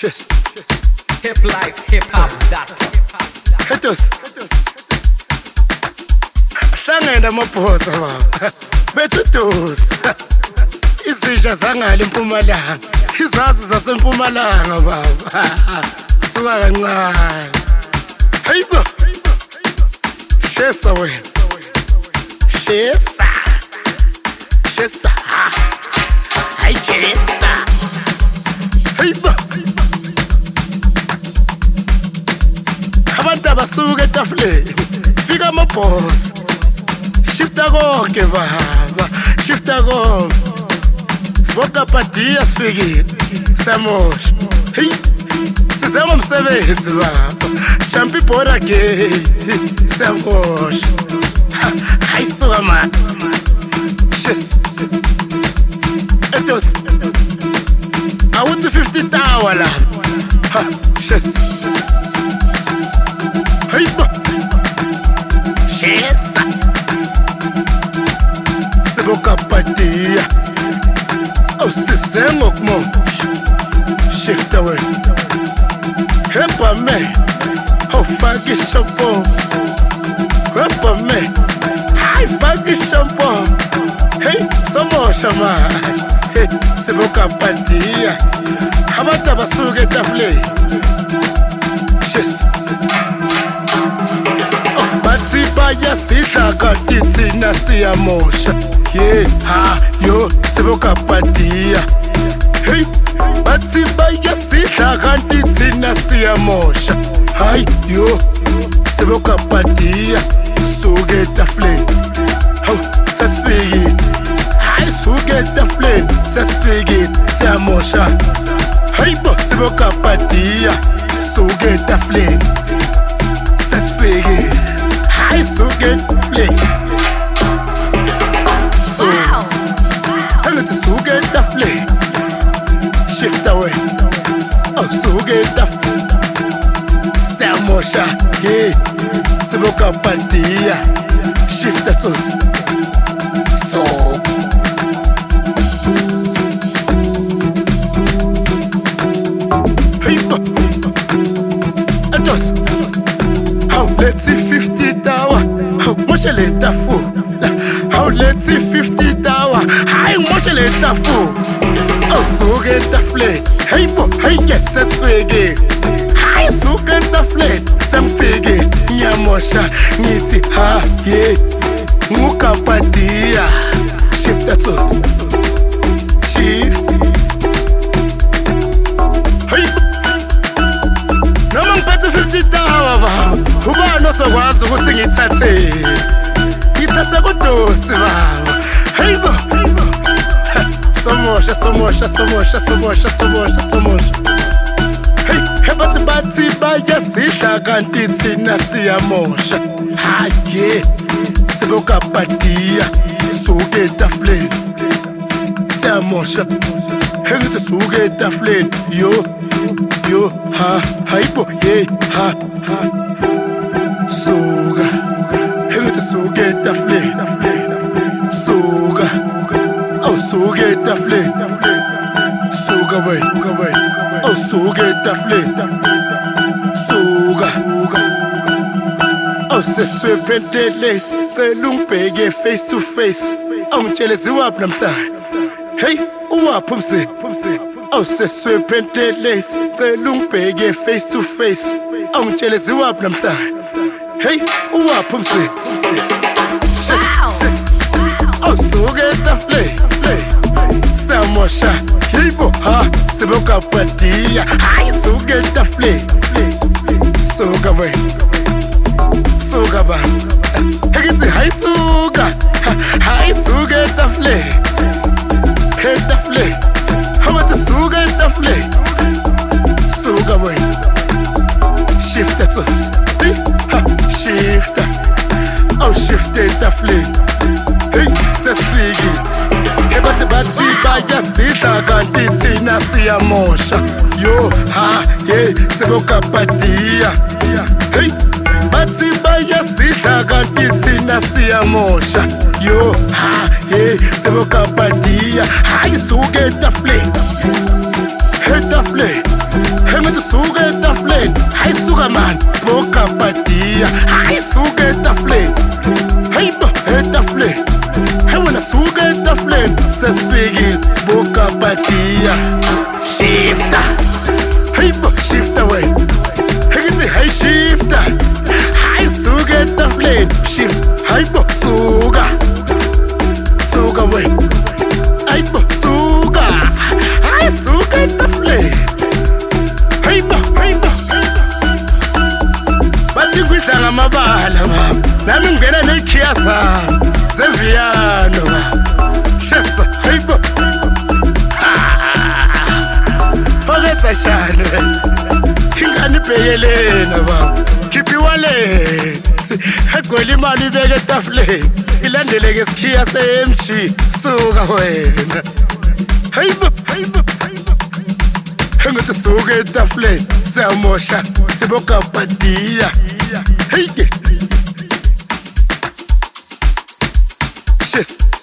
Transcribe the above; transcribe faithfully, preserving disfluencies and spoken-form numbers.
Yes. Hip life, hip hop dot com. Hetos. Hlangene amaphosa baba. Bethudos. Izisha zangale eMpumalanga. Izazi zaseMpumalanga baba. Suka kancane. Hayibo. Shesa wena. Shesa. Shesa. Hayi Shesa. Hayibo. Abantu abasuka etafuleni. Fika amabhosi. Shifta konke baba. Shifta konke. Siboka padia sifikile. Samosha. Hey. Size ngomsebenzi baba. Champi bora gate. Samosha. Hayi suka man. Yes. Etos. Awuthi fifty tower la. Ha. Yes. Hayibo. Shesa. Siboka padia. Oh, size ngokmosha. Shift away. Hepa me. Oh, fagi shampoo. Hepa me. Hi, fagi shampoo. Hey, Samosha man. Hey, siboka padia. Abantu abasuka etafuleni. Yes. Bathi bayasidla kanti thina siyamosha. Yeah, ha, yo, siboka padia. Hey, bathi bayasidla kanti thina siyamosha. Hayi, yo, siboka padia. Suka etafuleni. Hawu, sesifikile. Hayi, suka etafuleni. Sesifikile, siyamosha. Hayibo, siboka padia. Suka etafuleni. Sesifikile. Hayi, suka etafuleni. So, angithi suka etafuleni. Shift away. Oh, suka etafuleni. Siyamosha. Yeah, siboka padia. Shift atsothi. So, Etos. How let's see fifty tower. How much a letter for? How let's see fifty tower. How much a letter for? Oh, so get the flake. Hey, bo, hey, get says figgy. Hi, so get the flake. Some figgy. Nyamosha, niti, ha, yeah. Muka padia. Shift that out. Shift. Noma ngiphethe fifty tower baba. Ubani osokwazi ukuthi ngithathe. Ngithathe kudosi baba. Hayibo. Samosha, Samosha, Samosha, Samosha, Samosha, Samosha. Hey, hey, bathi bathi bayasidla kanti thina siyamosha. Hayi, siboka padia. Suka etafuleni. Siyamosha. Hey, ngithi suka etafuleni. Yo. Yo, ha, hayibo, yeah, ha, suka. Hengithi suka etafuleni. Suka. Oh, suka etafuleni. Suka wena. Oh, suka etafuleni. Suka. Oh, seswephentelesi. Cela ungibheke face to face. Awungitshele ziwaphi namhlanje. Hey, uwaphi umzini? Oh, seswephentelesi. Cela ungibheke face to face. Awungitshele ziwaphi namhlanje. Hey, uwaphi umzini? Oh, suka etafuleni. Samosha. Yibo, ha, siboka padia. Hayi, suka etafuleni. Suka wena. Suka ba. Ngithi hayi suka. Hayi suka etafuleni. Etafuleni. Hawatha suka etafuleni. Suka wena. Shift atsothi. Ha, shift. Oh, shift etafuleni. Hey, sesifikile. Hey, bathi bathi bayasidla kanti thina siyamosha. Yo, ha, yeah, siboka padia. Hey, bathi bayasidla kanti thina siyamosha. Yo, ha, yeah, siboka padia. Hayi suka etafuleni. Etafuleni. man, smoke up a dear. I suke etafuleni. Hey bo, etafuleni. Hey wena suke etafuleni. Sesifikile, smoke up a dear. Shifter. Hey bo, shifter way. Hey githi hey shifter. Hey suke etafuleni. Shift. Hey bo, suka. Suka way. Hey bo, suka. Hey suke etafuleni. Hey bo, hey bo. Bathi kwidla ngamabala baba. Nami ngena nekhiya sami. Seviyano baba. Shesa, hey bo. Phaketha shane wena. Ingane ibhekelena baba. Khiphi wallet. Egcwele imali ibeke etafuleni. Ilandeleke isikhiya se-M G. Suka wena. Hey bo, hey bo, hey bo. Engathi suke etafuleni. Siyamosha, siboka badiya. Hey ke. Shesa.